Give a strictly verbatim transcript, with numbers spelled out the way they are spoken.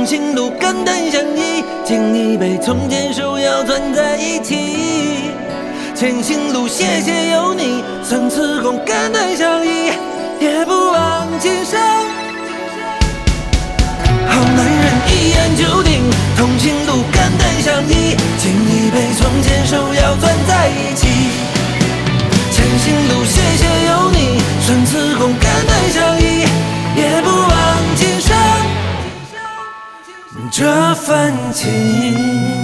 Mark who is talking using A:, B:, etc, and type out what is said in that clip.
A: 同行路，肝胆相依，敬一杯，从前手要攥在一起。前行路，谢谢有你，生死共肝胆相依，也不忘今生。好男人一言九鼎，同行路，肝胆相依，敬一杯，从前手要攥在一起。前行路，谢谢有你，生死共肝胆相依，也不忘今生这份情。